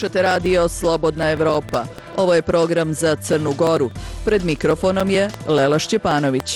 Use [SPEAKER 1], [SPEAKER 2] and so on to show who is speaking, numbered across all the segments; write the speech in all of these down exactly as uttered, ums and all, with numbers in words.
[SPEAKER 1] Slušate radio Slobodna Evropa. Ovo je program za Crnu Goru. Pred mikrofonom je Lela Šćepanović.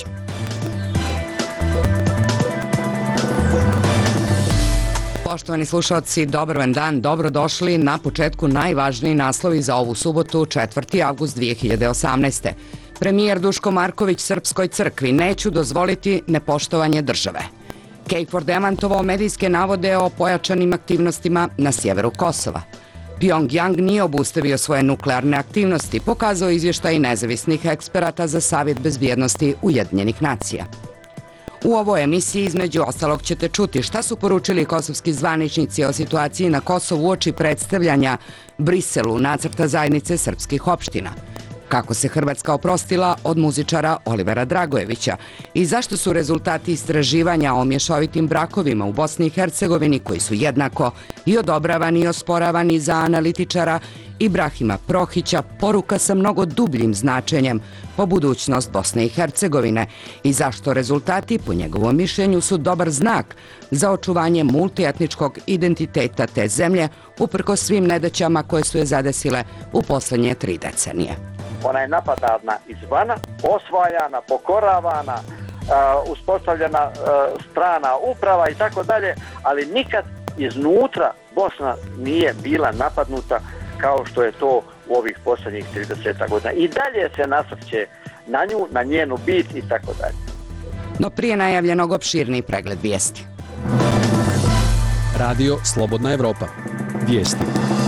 [SPEAKER 2] Poštovani slušalci, dobar vam dan, dobrodošli na početku najvažniji naslovi za ovu subotu, četvrti avgust dvije hiljade osamnaeste. Premijer Duško Marković Srpskoj crkvi: neću dozvoliti nepoštovanje države. KFOR demantovao medijske navode o pojačanim aktivnostima na sjeveru Kosova. Pjongjang nije obustavio svoje nuklearne aktivnosti, pokazao izvještaj nezavisnih eksperata za Savjet bezbjednosti Ujedinjenih nacija. U ovoj emisiji između ostalog ćete čuti šta su poručili kosovski zvaničnici o situaciji na Kosovu uoči predstavljanja Briselu nacrta zajednice srpskih opština, kako se Hrvatska oprostila od muzičara Olivera Dragojevića i zašto su rezultati istraživanja o mješovitim brakovima u Bosni i Hercegovini, koji su jednako i odobravani i osporavani za analitičara Ibrahima Prohića, poruka sa mnogo dubljim značenjem po budućnost Bosne i Hercegovine, i zašto rezultati, po njegovom mišljenju, su dobar znak za očuvanje multietničkog identiteta te zemlje uprkos svim nedaćama koje su je zadesile u posljednje tri decenije.
[SPEAKER 3] Ona je napadana izvana, osvajana, pokoravana, uh, uspostavljena uh, strana uprava i tako dalje, ali nikad iznutra Bosna nije bila napadnuta kao što je to u ovih posljednjih trideset godina. I dalje se nasrće na nju, na njenu bit i tako dalje.
[SPEAKER 2] No prije najavljenog opširniji pregled vijesti.
[SPEAKER 4] Radio Slobodna Evropa. Vijesti.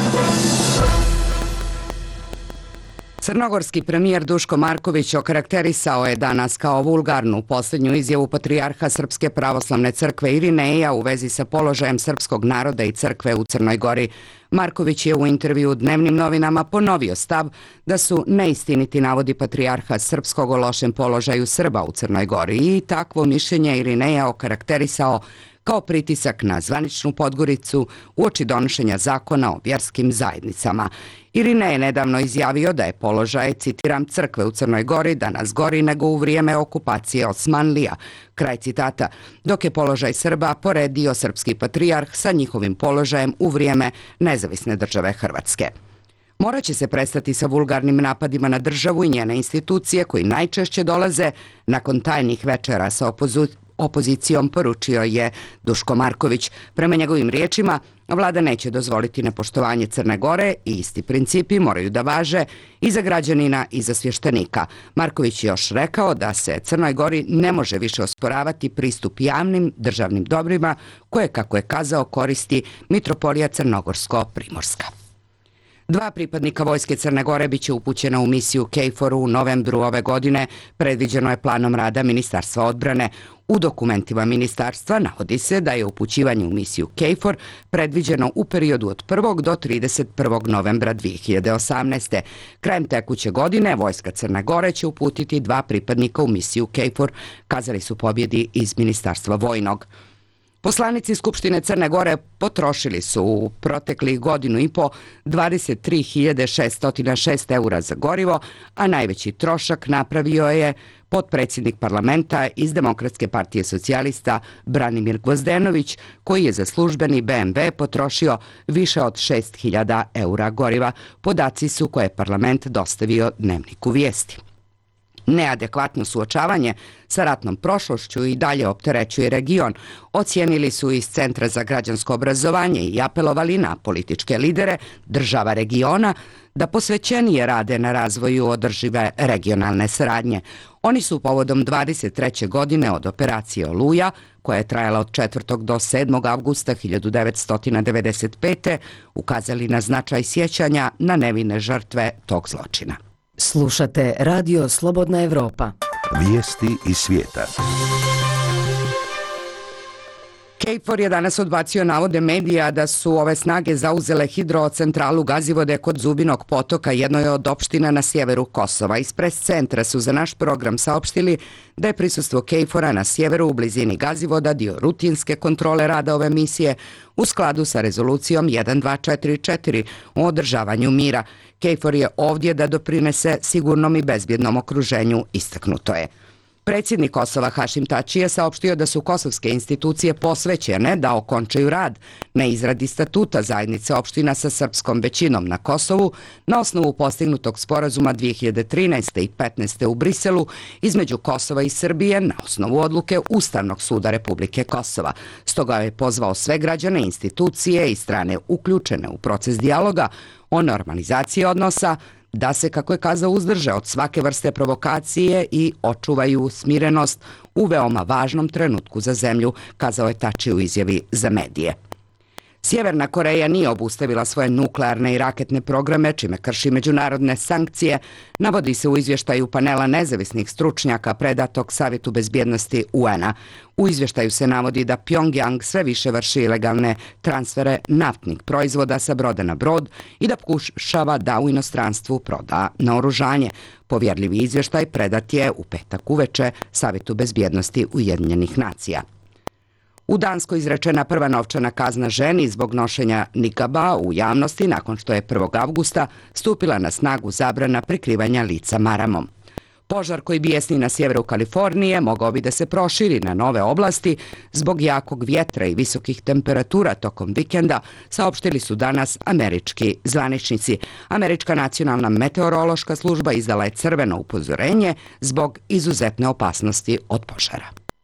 [SPEAKER 2] Crnogorski premijer Duško Marković okarakterisao je danas kao vulgarnu posljednju izjavu patrijarha Srpske pravoslavne crkve Irineja u vezi sa položajem srpskog naroda i crkve u Crnoj Gori. Marković je u intervju u dnevnim novinama ponovio stav da su neistiniti navodi patrijarha Srpskog o lošem položaju Srba u Crnoj Gori i takvo mišljenje Irineja okarakterisao kao pritisak na zvaničnu Podgoricu uoči donošenja zakona o vjerskim zajednicama. Irinej je nedavno izjavio da je položaj, citiram, crkve u Crnoj Gori danas gori nego u vrijeme okupacije Osmanlija, kraj citata, dok je položaj Srba poredio srpski patrijarh sa njihovim položajem u vrijeme nezavisne države Hrvatske. Morat će se prestati sa vulgarnim napadima na državu i njene institucije koji najčešće dolaze nakon tajnih večera sa opozicijom. Opozicijom, poručio je Duško Marković. Prema njegovim riječima, vlada neće dozvoliti nepoštovanje Crne Gore i isti principi moraju da važe i za građanina i za svještenika. Marković je još rekao da se Crnoj Gori ne može više osporavati pristup javnim državnim dobrima koje, kako je kazao, koristi Mitropolija Crnogorsko-Primorska. Dva pripadnika vojske Crne Gore biće upućena u misiju KFOR u novembru ove godine, predviđeno je planom rada Ministarstva odbrane. U dokumentima ministarstva navodi se da je upućivanje u misiju KFOR predviđeno u periodu od prvog do trideset prvog novembra dvije hiljade osamnaeste. Krajem tekuće godine vojska Crne Gore će uputiti dva pripadnika u misiju KFOR, kazali su pobjedi iz Ministarstva vojnog. Poslanici Skupštine Crne Gore potrošili su u proteklih godinu i po dvadeset tri hiljade šeststo šest eura za gorivo, a najveći trošak napravio je potpredsjednik parlamenta iz Demokratske partije socijalista Branimir Gvozdenović, koji je za službeni B M W potrošio više od šest hiljada eura goriva. Podaci su koje je parlament dostavio Dnevniku vijesti. Neadekvatno suočavanje sa ratnom prošlošću i dalje opterećuje region, ocijenili su iz Centra za građansko obrazovanje i apelovali na političke lidere država regiona da posvećenije rade na razvoju održive regionalne saradnje. Oni su povodom dvadeset treće godine od operacije Oluja, koja je trajala od četvrtog do sedmog avgusta hiljadu devetsto devedeset pete. ukazali na značaj sjećanja na nevine žrtve tog zločina.
[SPEAKER 5] Slušate Radio Slobodna Evropa.
[SPEAKER 6] Vijesti iz svijeta.
[SPEAKER 2] KFOR je danas odbacio navode medija da su ove snage zauzele hidrocentralu Gazivode kod Zubinog potoka, jednoj od opština na sjeveru Kosova. Iz pres centra su za naš program saopštili da je prisustvo KFOR-a na sjeveru u blizini Gazivoda dio rutinske kontrole rada ove misije u skladu sa rezolucijom jedan dva četiri četiri o održavanju mira. KFOR je ovdje da doprinese sigurnom i bezbjednom okruženju, istaknuto je. Predsjednik Kosova Hašim Tači je saopštio da su kosovske institucije posvećene da okončaju rad na izradi statuta zajednice opština sa srpskom većinom na Kosovu na osnovu postignutog sporazuma dvije hiljade trinaeste i petnaeste u Briselu između Kosova i Srbije na osnovu odluke Ustavnog suda Republike Kosova. Stoga je pozvao sve građane, institucije i strane uključene u proces dijaloga o normalizaciji odnosa da se, kako je kazao, uzdrže od svake vrste provokacije i očuvaju smirenost u veoma važnom trenutku za zemlju, kazao je Tači u izjavi za medije. Sjeverna Koreja nije obustavila svoje nuklearne i raketne programe, čime krši međunarodne sankcije, navodi se u izvještaju panela nezavisnih stručnjaka predatog Savjetu bezbjednosti U N A. U izvještaju se navodi da Pjongjang sve više vrši ilegalne transfere naftnih proizvoda sa broda na brod i da pokušava da u inostranstvu proda naoružanje. Povjerljivi izvještaj predat je u petak uveče Savjetu bezbjednosti Ujedinjenih nacija. U Danskoj izrečena prva novčana kazna ženi zbog nošenja nikaba u javnosti nakon što je prvog avgusta stupila na snagu zabrana prikrivanja lica maramom. Požar koji bijesni na sjeveru Kalifornije mogao bi da se proširi na nove oblasti zbog jakog vjetra i visokih temperatura tokom vikenda, saopštili su danas američki zvaničnici. Američka nacionalna meteorološka služba izdala je crveno upozorenje zbog izuzetne opasnosti od požara.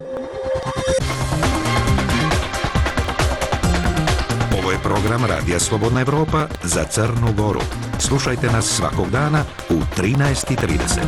[SPEAKER 6] Ovo je program Radija Slobodna Evropa za Crnu Goru. Slušajte nas svakog dana u trinaest i trideset.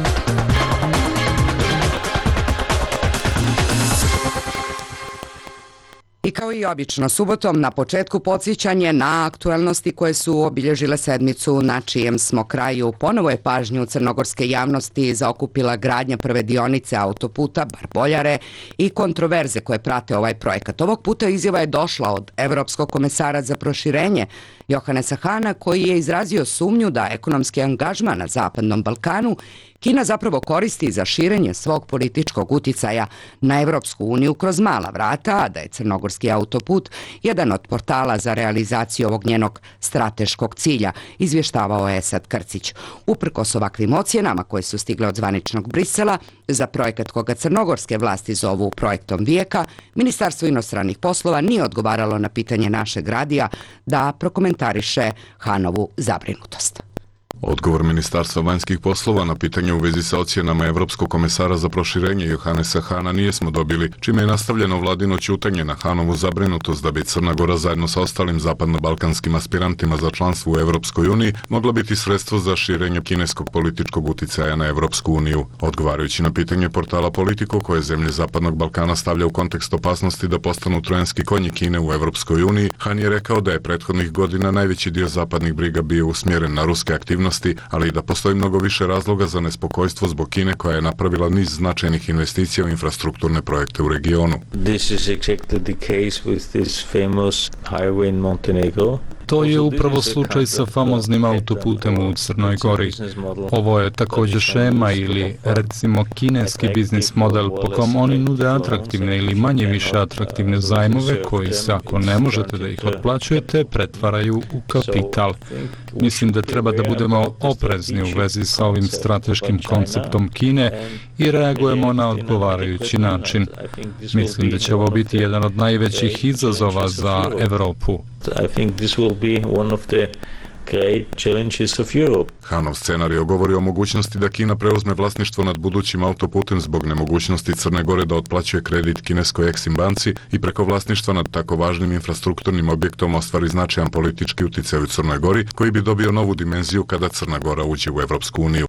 [SPEAKER 2] I kao i obično, subotom na početku podsjećanje na aktuelnosti koje su obilježile sedmicu na čijem smo kraju. Ponovo je pažnju crnogorske javnosti zaokupila gradnja prve dionice autoputa Bar-Boljare i kontroverze koje prate ovaj projekat. Ovog puta izjava je došla od Evropskog komesara za proširenje Johanesa Hana, koji je izrazio sumnju da ekonomski angažman na Zapadnom Balkanu Kina zapravo koristi za širenje svog političkog uticaja na Evropsku uniju kroz mala vrata, a da je crnogorski autoput jedan od portala za realizaciju ovog njenog strateškog cilja, izvještavao je Esad Krcić. Uprkos ovakvim ocjenama koje su stigle od zvaničnog Brisela, za projekat koga crnogorske vlasti zovu projektom vijeka, Ministarstvo inostranih poslova nije odgovaralo na pitanje našeg radija da prokomentariše Hanovu zabrinutost.
[SPEAKER 7] Odgovor Ministarstva vanjskih poslova na pitanje u vezi sa ocjenama Evropskog komesara za proširenje Johanesa Hana nijesmo dobili, čime je nastavljeno vladino ćutanje na Hanovu zabrinutost da bi Crna Gora zajedno sa ostalim zapadno-balkanskim aspirantima za članstvo u Evropskoj uniji mogla biti sredstvo za širenje kineskog političkog uticaja na Evropsku uniju. Odgovarajući na pitanje portala Politico, koje zemlje Zapadnog Balkana stavlja u kontekst opasnosti da postanu trojanski konji Kine u Evropskoj uniji, Han je rekao da je prethodnih godina najveći dio zapadnih briga bio usmjeren na ruske aktivnosti, ali i da postoji mnogo više razloga za nespokojstvo zbog Kine koja je napravila niz značajnih investicija u infrastrukturne projekte u regionu.
[SPEAKER 8] This is exactly the case with this famous highway in Montenegro.
[SPEAKER 9] To je upravo slučaj sa famoznim autoputem u Crnoj Gori. Ovo je također šema ili, recimo, kineski biznis model po kom oni nude atraktivne ili manje više atraktivne zajmove koji se, ako ne možete da ih otplaćujete, pretvaraju u kapital. Mislim da treba da budemo oprezni u vezi sa ovim strateškim konceptom Kine i reagujemo na odgovarajući način. Mislim da će ovo biti jedan od najvećih izazova za Evropu.
[SPEAKER 8] I think this will be one of the great challenges of Europe.
[SPEAKER 7] Hanov scenario govori o mogućnosti da Kina preuzme vlasništvo nad budućim autoputem zbog nemogućnosti Crne Gore da otplaćuje kredit kineskoj Exim banci i preko vlasništva nad tako važnim infrastrukturnim objektom ostvari značajan politički uticaj u Crnoj Gori koji bi dobio novu dimenziju kada Crna Gora uđe u Evropsku uniju.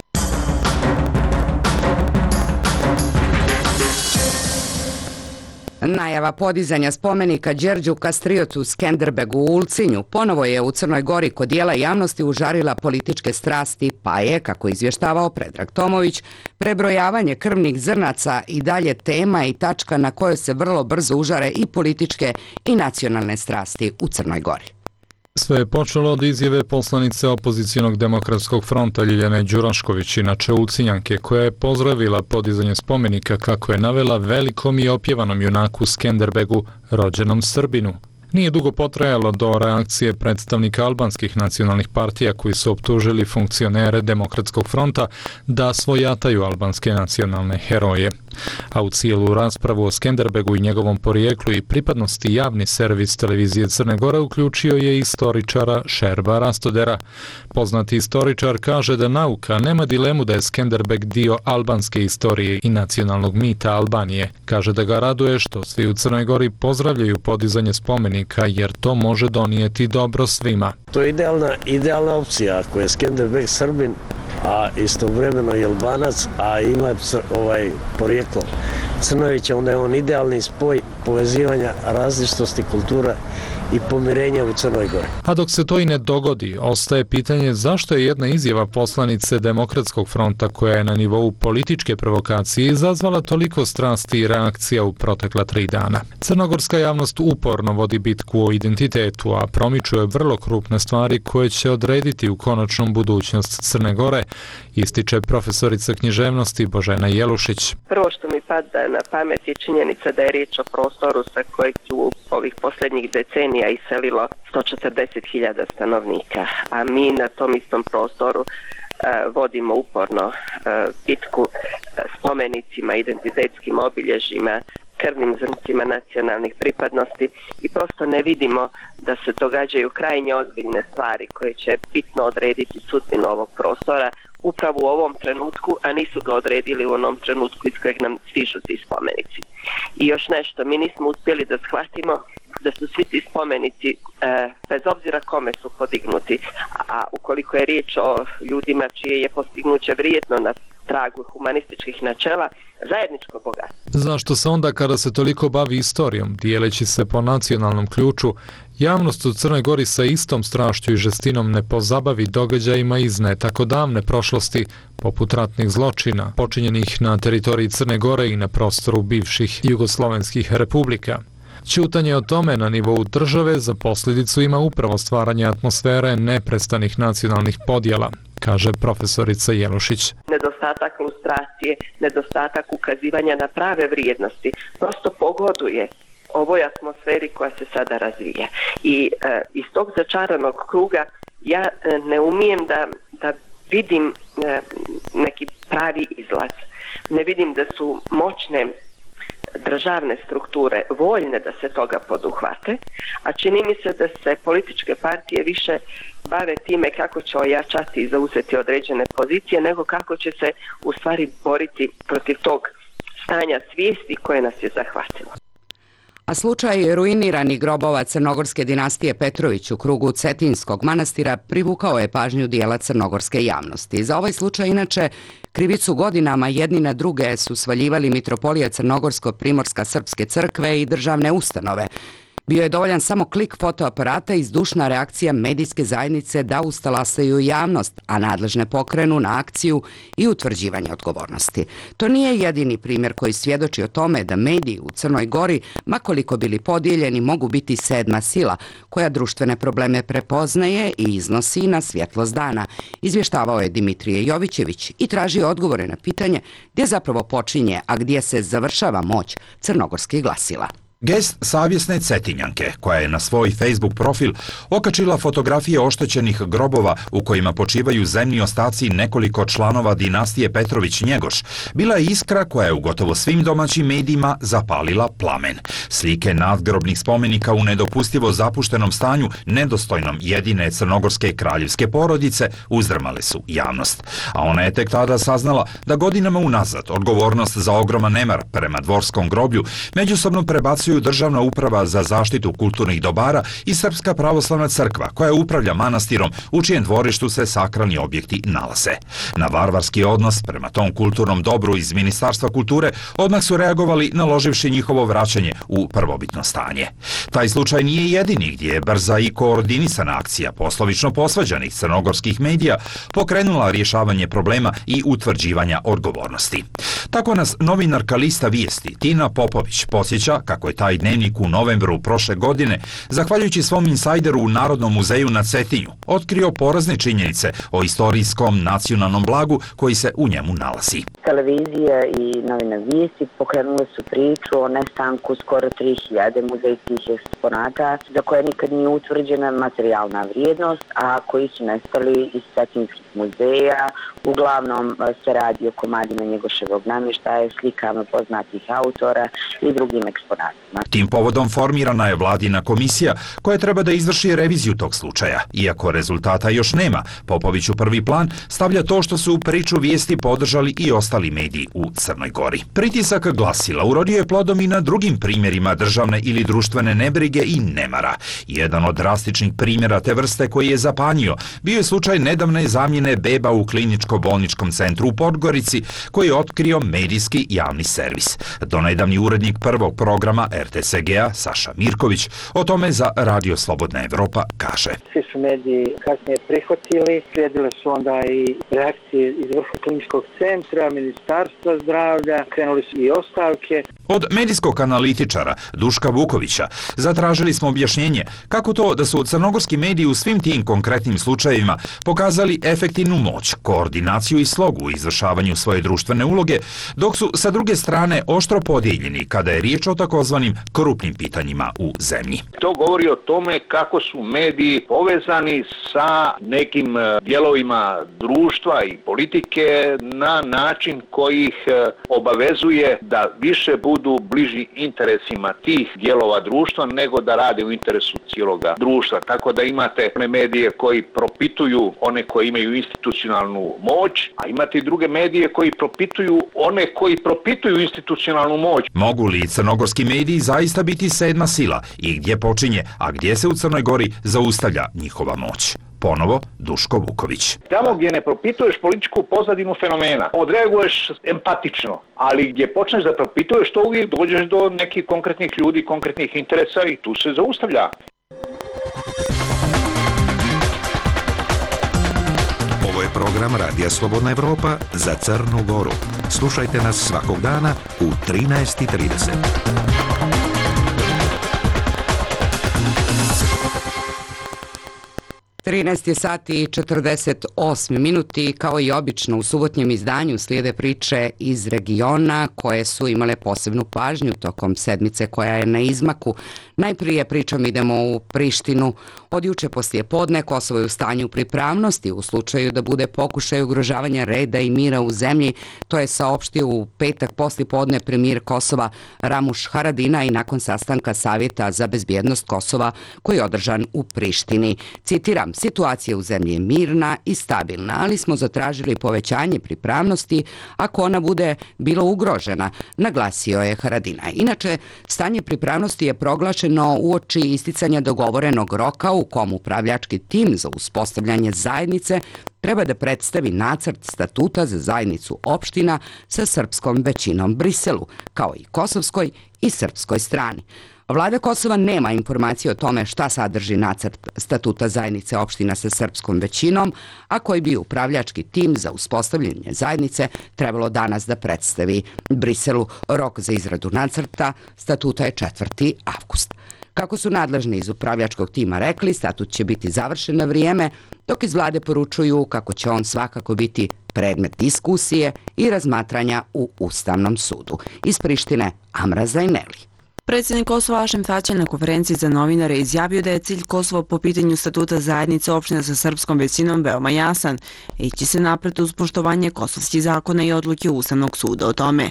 [SPEAKER 2] Najava podizanja spomenika Đerđu Kastriotu Skenderbegu u Ulcinju ponovo je u Crnoj Gori kod dijela javnosti užarila političke strasti, pa je, kako izvještavao Predrag Tomović, prebrojavanje krvnih zrnaca i dalje tema i tačka na kojoj se vrlo brzo užare i političke i nacionalne strasti u Crnoj Gori.
[SPEAKER 9] Sve je počelo od izjave poslanice opozicijonog demokratskog fronta Ljiljane Đurašković, inače Ulcinjanke, koja je pozdravila podizanje spomenika kako je navela velikom i opjevanom junaku Skenderbegu, rođenom Srbinu. Nije dugo potrajalo do reakcije predstavnika albanskih nacionalnih partija koji su optužili funkcionere Demokratskog fronta da svojataju albanske nacionalne heroje. A u cijelu raspravu o Skenderbegu i njegovom porijeklu i pripadnosti javni servis televizije Crne Gore uključio je istoričara Šerba Rastodera. Poznati istoričar kaže da nauka nema dilemu da je Skenderbeg dio albanske istorije i nacionalnog mita Albanije. Kaže da ga raduje što svi u Crnoj Gori pozdravljaju podizanje spomenika jer to može donijeti dobro svima.
[SPEAKER 10] To je idealna, idealna opcija ako je Skenderbeg Srbin, a istovremeno je Albanac, a ima ovaj porijeklo Crnovića, onda je on idealni spoj povezivanja različitosti kultura i pomirenja u Crnoj Gori.
[SPEAKER 9] A dok se to i ne dogodi, ostaje pitanje zašto je jedna izjava poslanice Demokratskog fronta koja je na nivou političke provokacije izazvala toliko strasti i reakcija u protekla tri dana. Crnogorska javnost uporno vodi bitku o identitetu, a promičuje vrlo krupne stvari koje će odrediti u konačnom budućnost Crne Gore, ističe profesorica književnosti Božena Jelušić.
[SPEAKER 11] Prvo što mi pada na pamet je činjenica da je riječ o prostoru sa kojeg su ovih posljednjih decenija iselilo sto četrdeset hiljada stanovnika, a mi na tom istom prostoru uh, vodimo uporno uh, bitku uh, spomenicima, identitetskim obilježjima, krvnim zrncima nacionalnih pripadnosti i prosto ne vidimo da se događaju krajnje ozbiljne stvari koje će bitno odrediti sudbinu ovog prostora upravo u ovom trenutku, a nisu ga odredili u onom trenutku iz kojeg nam stižu ti spomenici. I još nešto, mi nismo uspjeli da shvatimo da su svi ti spomenici, e, bez obzira kome su podignuti, a ukoliko je riječ o ljudima čije je postignuće vrijedno na tragu humanističkih načela, zajedničko bogatstvo.
[SPEAKER 9] Zašto se onda kada se toliko bavi istorijom, dijeleći se po nacionalnom ključu, javnost u Crnoj Gori sa istom strašću i žestinom ne pozabavi događajima iz ne tako davne prošlosti, poput ratnih zločina, počinjenih na teritoriji Crne Gore i na prostoru bivših jugoslovenskih republika? Ćutanje o tome na nivou države za posljedicu ima upravo stvaranje atmosfere neprestanih nacionalnih podjela, kaže profesorica Jelušić.
[SPEAKER 11] Nedostatak ilustracije, nedostatak ukazivanja na prave vrijednosti prosto pogoduje ovoj atmosferi koja se sada razvija. I e, iz tog začaranog kruga ja e, ne umijem da, da vidim e, neki pravi izlaz. Ne vidim da su moćne državne strukture voljne da se toga poduhvate, a čini mi se da se političke partije više bave time kako će ojačati i zauzeti određene pozicije, nego kako će se u stvari boriti protiv tog stanja svijesti koje nas je zahvatilo.
[SPEAKER 2] A slučaj ruiniranih grobova crnogorske dinastije Petrović u krugu Cetinskog manastira privukao je pažnju dijela crnogorske javnosti. Za ovaj slučaj inače krivicu godinama jedni na druge su svaljivali mitropolija Crnogorsko-Primorska srpske crkve i državne ustanove. Bio je dovoljan samo klik fotoaparata i zdušna reakcija medijske zajednice da ustalasaju javnost, a nadležne pokrenu na akciju i utvrđivanje odgovornosti. To nije jedini primjer koji svjedoči o tome da mediji u Crnoj Gori, makoliko bili podijeljeni, mogu biti sedma sila koja društvene probleme prepoznaje i iznosi na svjetlost dana. Izvještavao je Dimitrije Jovićević i tražio odgovore na pitanje gdje zapravo počinje, a gdje se završava moć crnogorskih glasila.
[SPEAKER 12] Gest savjesne Cetinjanke, koja je na svoj Facebook profil okačila fotografije oštećenih grobova u kojima počivaju zemni ostaci nekoliko članova dinastije Petrović-Njegoš, bila je iskra koja je u gotovo svim domaćim medijima zapalila plamen. Slike nadgrobnih spomenika u nedopustivo zapuštenom stanju, nedostojnom jedine crnogorske kraljevske porodice, uzdrmale su javnost. A ona je tek tada saznala da godinama unazad odgovornost za ogroman nemar prema dvorskom groblju međusobno prebacuju Državna uprava za zaštitu kulturnih dobara i Srpska pravoslavna crkva, koja upravlja manastirom u čijem dvorištu se sakralni objekti nalaze. Na varvarski odnos prema tom kulturnom dobru iz Ministarstva kulture odmah su reagovali naloživši njihovo vraćanje u prvobitno stanje. Taj slučaj nije jedini gdje je brza i koordinisana akcija poslovično posvađanih crnogorskih medija pokrenula rješavanje problema i utvrđivanja odgovornosti. Tako nas novinarka lista Vijesti Tina Popović podsjeća kako je taj dnevnik u novembru prošle godine, zahvaljujući svom insajderu u Narodnom muzeju na Cetinju, otkrio porazne činjenice o istorijskom nacionalnom blagu koji se u njemu nalazi.
[SPEAKER 13] Televizija i novine Vijesti pokrenule su priču o nestanku skoro tri hiljade muzejskih eksponata za koje nikad nije utvrđena materijalna vrijednost, a koji su nestali iz cetinskih muzeja. Uglavnom se radi o komadima Njegoševog namještaja, slikama poznatih autora i drugim eksponatima.
[SPEAKER 12] Tim povodom formirana je vladina komisija koja treba da izvrši reviziju tog slučaja. Iako rezultata još nema, Popović u prvi plan stavlja to što su priču Vijesti podržali i ostali mediji u Crnoj Gori. Pritisak glasila urodio je plodom i na drugim primjerima državne ili društvene nebrige i nemara. Jedan od drastičnih primjera te vrste koji je zapanjio bio je slučaj nedavne zamjene beba u kliničko-bolničkom centru u Podgorici koji je otkrio medijski javni servis. Donedavni urednik prvog programa R T S G-a Saša Mirković o tome za Radio Slobodna Evropa kaže.
[SPEAKER 14] Svi su mediji kasnije prihvatili, slijedile su onda i reakcije iz vrha kliničkog centra, Ministarstva zdravlja, krenuli su i ostavke.
[SPEAKER 12] Od medijskog analitičara Duška Vukovića zatražili smo objašnjenje kako to da su crnogorski mediji u svim tim konkretnim slučajevima pokazali efektivnu moć, koordinaciju i slogu u izvršavanju svoje društvene uloge, dok su sa druge strane oštro podijeljeni kada je riječ o takozvanim krupnim pitanjima u zemlji.
[SPEAKER 15] To govori o tome kako su mediji povezani sa nekim dijelovima društva i politike na način koji ih obavezuje da više budu bliži interesima tih dijelova društva nego da rade u interesu cijeloga društva. Tako da imate one medije koji propituju one koji imaju institucionalnu moć, a imate i druge medije koji propituju one koji propituju institucionalnu moć.
[SPEAKER 12] Mogu li crnogorski mediji zaista biti sedma sila i gdje počinje, a gdje se u Crnoj Gori zaustavlja njihova moć? Ponovo Duško Vuković.
[SPEAKER 15] Tamo gdje ne propituješ političku pozadinu fenomena, odreaguješ empatično, ali gdje počneš da propituješ, to uvijek dođeš do nekih konkretnih ljudi, konkretnih interesa i tu se zaustavlja.
[SPEAKER 6] Ovo je program Radija Slobodna Evropa za Crnu Goru. Slušajte nas svakog dana u trinaest i trideset.
[SPEAKER 2] trinaest je sati i četrdeset osam minuti, kao i obično u subotnjem izdanju slijede priče iz regiona koje su imale posebnu pažnju tokom sedmice koja je na izmaku. Najprije pričom idemo u Prištinu. Od juče poslije podne Kosovo je u stanju pripravnosti u slučaju da bude pokušaj ugrožavanja reda i mira u zemlji. To je saopštio u petak poslije podne premijer Kosova Ramuš Haradinaj nakon sastanka Savjeta za bezbjednost Kosova koji je održan u Prištini. Citiram, situacija u zemlji je mirna i stabilna, ali smo zatražili povećanje pripravnosti ako ona bude bila ugrožena, naglasio je Haradinaj. Inače, stanje pripravnosti je proglašeno uoči isticanja dogovorenog roka u kom upravljački tim za uspostavljanje zajednice treba da predstavi nacrt statuta za zajednicu opština sa srpskom većinom Briselu, kao i kosovskoj i srpskoj strani. Vlada Kosova nema informacije o tome šta sadrži nacrt statuta zajednice opština sa srpskom većinom, a koji bi upravljački tim za uspostavljanje zajednice trebalo danas da predstavi Briselu. Rok za izradu nacrta statuta je četvrti avgust. Kako su nadležni iz upravljačkog tima rekli, statut će biti završen na vrijeme, dok iz vlade poručuju kako će on svakako biti predmet diskusije i razmatranja u Ustavnom sudu. Iz Prištine, Amra Zajneli.
[SPEAKER 16] Predsjednik Kosova Hašim Tači na konferenciji za novinare izjavio da je cilj Kosova po pitanju statuta zajednice opština sa srpskom većinom veoma jasan. Ići se napred uz poštovanje kosovskih zakona i odluke Ustavnog suda o tome.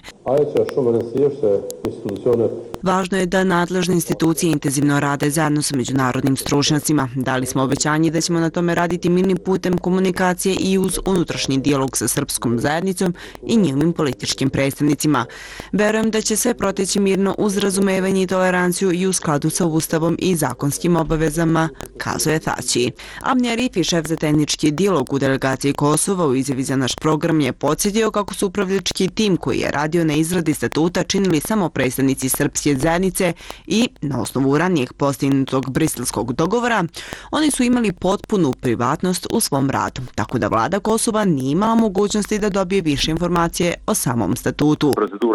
[SPEAKER 16] Važno je da nadležne institucije intenzivno rade zajedno sa međunarodnim stručnjacima. Dali smo obećanje da ćemo na tome raditi mirnim putem komunikacije i uz unutrašnji dijalog sa srpskom zajednicom i njihovim političkim predstavnicima. Verujem da će sve proteći mirno uz razumevanje i toleranciju i u skladu sa Ustavom i zakonskim obavezama, kazuje Tači. Amni Arifi, šef za tehnički dijalog u delegaciji Kosova, u izjavi za naš program je podsjetio kako su upravljački tim koji je radio na izradi statuta činili samo predstavnici srpske zajednice i, na osnovu ranijeg postignutog briselskog dogovora, oni su imali potpunu privatnost u svom radu, tako da vlada Kosova nije imala mogućnosti da dobije više informacije o samom statutu.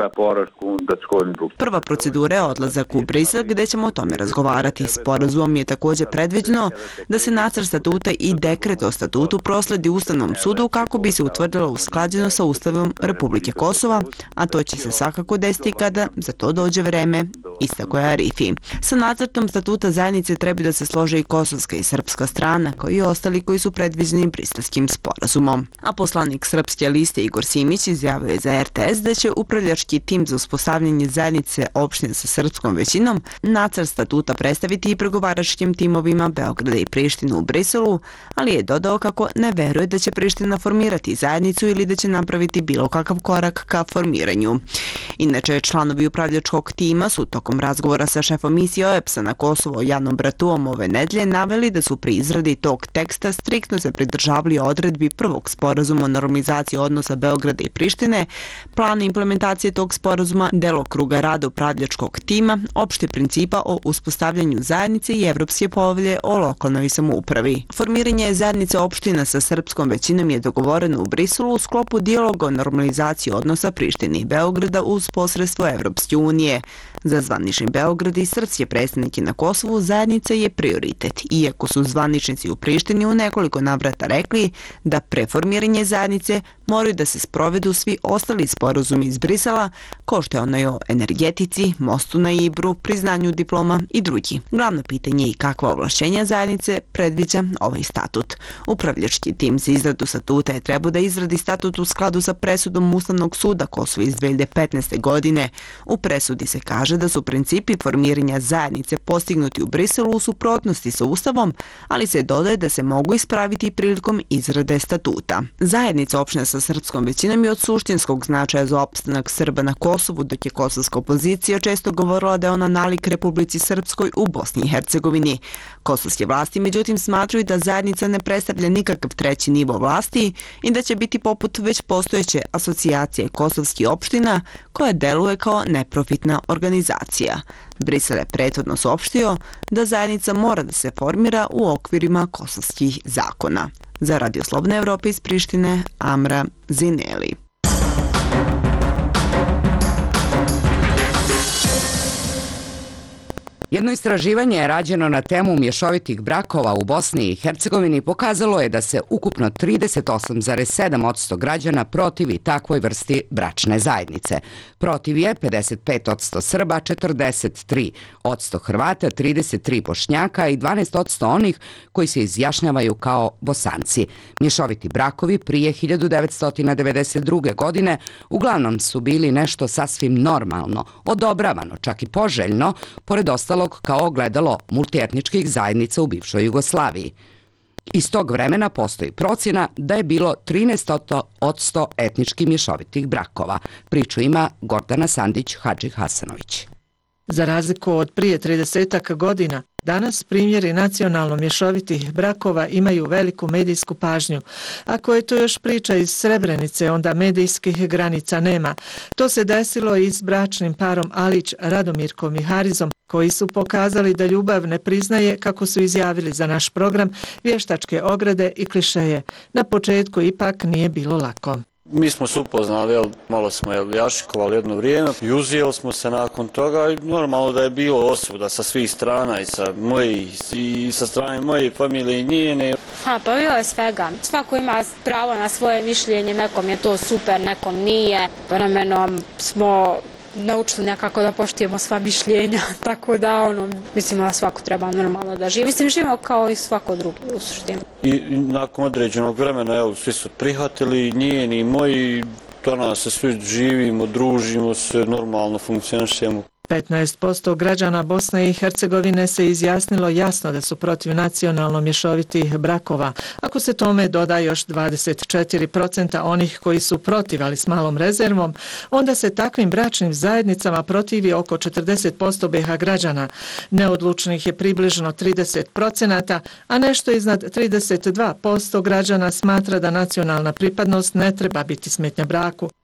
[SPEAKER 16] Prva procedura je odlazak u Brisel gdje ćemo o tome razgovarati. Sporazumom je također predviđeno da se nacrt statuta i dekret o statutu prosledi Ustavnom sudu kako bi se utvrdilo usklađeno sa Ustavom Republike Kosova, a to će se svakako desiti kada za to dođe vreme, istako je Arifi. Sa nacrtom statuta zajednice treba da se slože i kosovska i srpska strana, kao i ostali koji su predviđeni Briselskim sporazumom. A poslanik Srpske liste Igor Simić izjavio je za R T S da će upravljački tim za uspostavljanje zajednice opštine sa srpskom većinom nacrt statuta predstaviti i pregovaračkim timovima Beograda i Prištine u Briselu, ali je dodao kako ne veruje da će Priština formirati zajednicu ili da će napraviti bilo kakav korak ka formiranju. Inače, članovi upravljačkog tima su tokom razgovora sa šefom misije O E P S-a na Kosovo Janom Bratuom ove nedelje naveli da su pri izradi tog teksta striktno se pridržavali odredbi prvog sporazuma o normalizaciji odnosa Beograda i Prištine, plan implementacije tog sporazuma, delokruga rada upravljačkog tima, opšte principa o uspostavljanju zajednice i Evropske povelje o lokalnoj samoupravi. Formiranje zajednice opština sa srpskom većinom je dogovoreno u Briselu u sklopu dijaloga o normalizaciji odnosa Prištine i Beograda uz posredstvo Evropske unije. Za zvanični Beograd i srpske predstavnike na Kosovu zajednica je prioritet, iako su zvaničnici u Prištini u nekoliko navrata rekli da pre formiranje zajednice moraju da se sprovedu svi ostali sporazumi iz Brisela, kao što je onaj o energetici, mostu na Ibru, priznanju diploma i drugi. Glavno pitanje je i kakva ovlašćenja zajednice predviđa ovaj statut. Upravljački tim za izradu statuta je trebao da izradi statut u skladu sa presudom Ustavnog suda Kosova iz dve hiljade petnaeste. godine. U presudi se kaže da su principi formiranja zajednice postignuti u Briselu u suprotnosti sa Ustavom, ali se dodaje da se mogu ispraviti prilikom izrade statuta. Zajednica opština sa srpskom većinom je od suštinskog značaja za opstanak Srba na Kosovu, dok je kosovska opozicija često govorila da je ona nalik Republici Srpskoj u Bosni i Hercegovini. Kosovske vlasti međutim smatraju da zajednica ne predstavlja nikakav treći nivo vlasti i da će biti poput već postojeće asocijacije kosovskih opština koja deluje kao neprofitna organizacija. Brisel je prethodno saopštio da zajednica mora da se formira u okvirima kosovskih zakona. Za Radio Slobodne Evrope iz Prištine, Amra Zineli.
[SPEAKER 2] Jedno istraživanje je rađeno na temu mješovitih brakova u Bosni i Hercegovini pokazalo je da se ukupno trideset osam zarez sedam posto građana protivi takvoj vrsti bračne zajednice. Protiv je pedeset pet posto Srba, četrdeset tri posto Hrvata, trideset tri posto Bošnjaka i dvanaest posto onih koji se izjašnjavaju kao Bosanci. Mješoviti brakovi prije hiljadu devetsto devedeset druge. godine uglavnom su bili nešto sasvim normalno, odobravano, čak i poželjno, pored ostalog kao ogledalo multietničkih zajednica u bivšoj Jugoslaviji. Iz tog vremena postoji procjena da je bilo trinaest posto etnički mješovitih brakova. Priču ima Gordana Sandić-Hadži Hasanović.
[SPEAKER 17] Za razliku od prije tridesetak godina, danas primjeri nacionalno mješovitih brakova imaju veliku medijsku pažnju. Ako je to još priča iz Srebrenice, onda medijskih granica nema. To se desilo i s bračnim parom Alić Radomirkom i Harizom, koji su pokazali da ljubav ne priznaje, kako su izjavili za naš program, vještačke ograde i klišeje. Na početku ipak nije bilo lako.
[SPEAKER 18] Mi smo se upoznali, jel, malo smo jel, jašikovali jedno vrijeme i uzijeli smo se nakon toga i normalno da je bilo osuda sa svih strana i sa moje i sa strane moje familije i njene.
[SPEAKER 19] Ha, pa bilo je svega. Svako ima pravo na svoje mišljenje, nekom je to super, nekom nije. Vremenom smo naučili nekako da poštujemo sva mišljenja, tako da ono, mislimo da svako treba normalno da živi. Mislim, živimo kao i svako drugi u suštini.
[SPEAKER 18] I, i nakon određenog vremena, evo, svi su prihvatili, njeni i moji, to nas se svi živimo, družimo se, normalno funkcionišemo.
[SPEAKER 17] petnaest posto građana Bosne i Hercegovine se izjasnilo jasno da su protiv nacionalno mješovitih brakova. Ako se tome doda još dvadeset četiri posto onih koji su protiv, ali s malom rezervom, onda se takvim bračnim zajednicama protivi oko četrdeset posto B H građana. Neodlučnih je približno trideset posto, a nešto iznad trideset dva posto građana smatra da nacionalna pripadnost ne treba biti smetnja braku.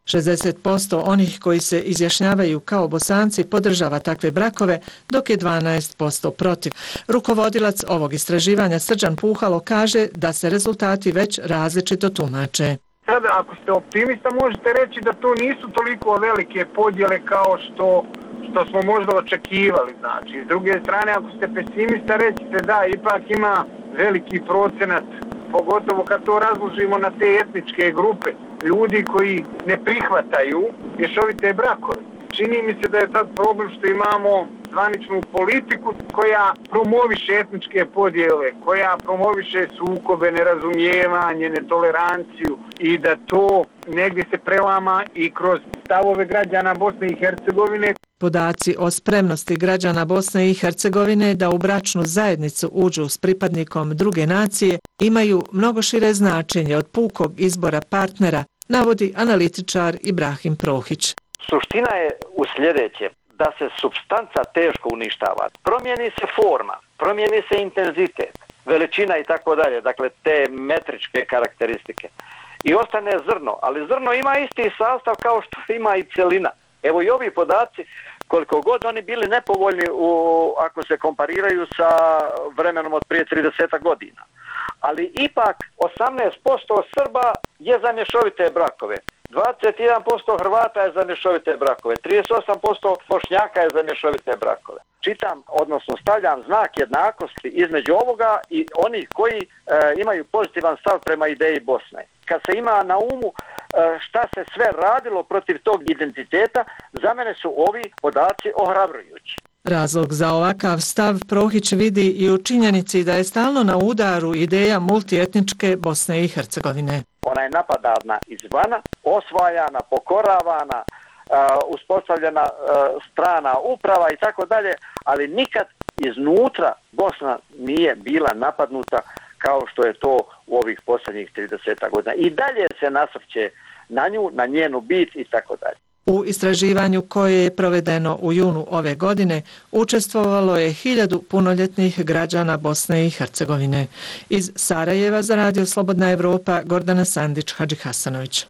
[SPEAKER 17] šezdeset posto onih koji se izjašnjavaju kao Bosanci podržava takve brakove, dok je dvanaest posto protiv. Rukovodilac ovog istraživanja Srđan Puhalo kaže da se rezultati već različito tumače.
[SPEAKER 20] Sada, ako ste optimista, možete reći da to nisu toliko velike podjele kao što, što smo možda očekivali. Znači, s druge strane, ako ste pesimista, recite da, ipak ima veliki procenat, pogotovo kad to razložimo na te etničke grupe, ljudi koji ne prihvataju mješovite brakove. Čini mi se da je tad problem što imamo zvaničnu politiku koja promoviše etničke podjele, koja promoviše sukobe, nerazumijevanje, netoleranciju i da to negdje se prelama i kroz stavove građana Bosne i Hercegovine.
[SPEAKER 17] Podaci o spremnosti građana Bosne i Hercegovine da u bračnu zajednicu uđu s pripadnikom druge nacije imaju mnogo šire značenje od pukog izbora partnera, navodi analitičar Ibrahim Prohić.
[SPEAKER 3] Suština je u sljedećem, da se supstanca teško uništava. Promijeni se forma, promijeni se intenzitet, veličina i tako dalje, dakle te metričke karakteristike. I ostane zrno, ali zrno ima isti sastav kao što ima i cjelina. Evo i ovi podaci, koliko god oni bili nepovoljni u, ako se kompariraju sa vremenom od prije trideset godina. Ali ipak osamnaest posto Srba je za mješovite brakove. dvadeset jedan posto Hrvata je za mješovite brakove, trideset osam posto Bošnjaka je za mješovite brakove. Čitam, odnosno stavljam znak jednakosti između ovoga i onih koji e, imaju pozitivan stav prema ideji Bosne. Kad se ima na umu e, šta se sve radilo protiv tog identiteta, za mene su ovi podaci ohrabrujući.
[SPEAKER 17] Razlog za ovakav stav Prohić vidi i u činjenici da je stalno na udaru ideja multietničke Bosne i Hercegovine.
[SPEAKER 3] Ona je napadana izvana, osvajana, pokoravana, uh, uspostavljena uh, strana uprava i tako dalje, ali nikad iznutra Bosna nije bila napadnuta kao što je to u ovih posljednjih trideset godina. I dalje se nasrće na nju, na njenu bit i tako dalje.
[SPEAKER 17] U istraživanju koje je provedeno u junu ove godine učestvovalo je hiljadu punoljetnih građana Bosne i Hercegovine. Iz Sarajeva za Radio Slobodna Evropa, Gordana Sandić, Hadži Hasanović.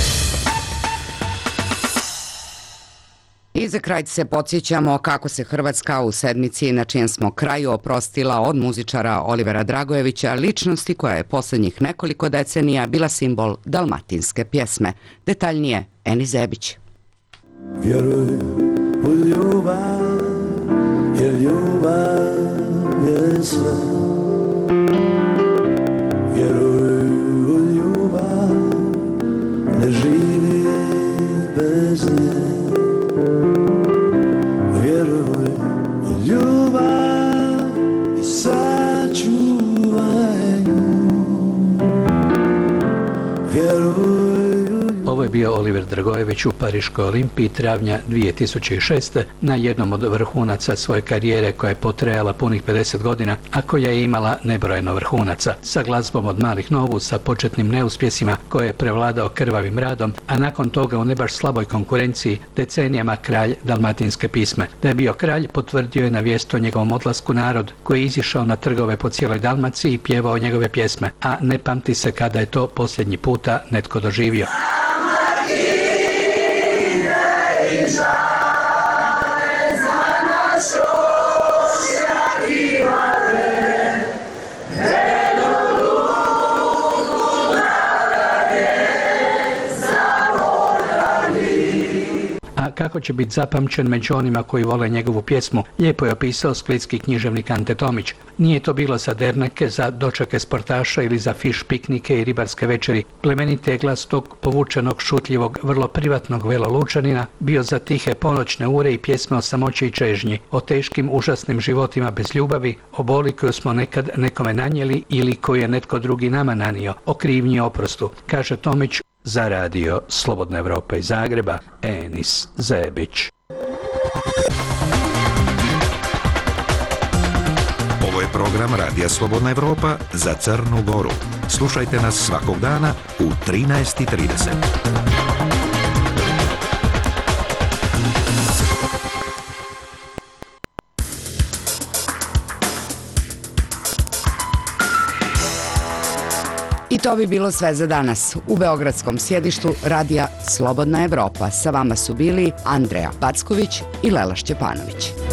[SPEAKER 2] I za kraj se podsjećamo kako se Hrvatska u sedmici na čijem smo kraju oprostila od muzičara Olivera Dragojevića, ličnosti koja je posljednjih nekoliko decenija bila simbol dalmatinske pjesme. Detaljnije Eni Zebić.
[SPEAKER 21] Vjeruj u ljubav, jer ljubav je sve. Vjeruj u ljubav, ne živi bez nje. Vjeruj u ljubav i sačuvaj nju. Vjeruj.
[SPEAKER 22] Ovo je bio Oliver Dragojević u Pariškoj olimpiji travnja dvije tisuće šeste na jednom od vrhunaca svoje karijere koja je potrajala punih pedeset godina, a koja je imala nebrojeno vrhunaca. Sa glazbom od malih nogu, sa početnim neuspjesima koje je prevladao krvavim radom, a nakon toga u ne baš slaboj konkurenciji decenijama kralj dalmatinske pisme. Da je bio kralj potvrdio je na vijest o njegovom odlasku narod koji je izišao na trgove po cijeloj Dalmaciji i pjevao njegove pjesme, a ne pamti se kada je to posljednji puta netko doživio. Kako će biti zapamćen među onima koji vole njegovu pjesmu, lijepo je opisao splitski književnik Ante Tomić. Nije to bilo za derneke, za dočeke sportaša ili za fiš piknike i ribarske večeri. Plemeniti je glas tog povučenog, šutljivog, vrlo privatnog velolučanina bio za tihe ponoćne ure i pjesme o samoći i čežnji, o teškim, užasnim životima bez ljubavi, o boli koju smo nekad nekome nanijeli ili koju je netko drugi nama nanio, o krivnji i oprostu, kaže Tomić za Radio Slobodna Evropa iz Zagreba, Enis Zebić.
[SPEAKER 6] Ovo je program Radija Slobodna Evropa za Crnu Goru. Slušajte nas svakog dana u trinaest i trideset.
[SPEAKER 2] I to bi bilo sve za danas. U beogradskom sjedištu radija Slobodna Evropa sa vama su bili Andreja Packović i Lela Šćepanović.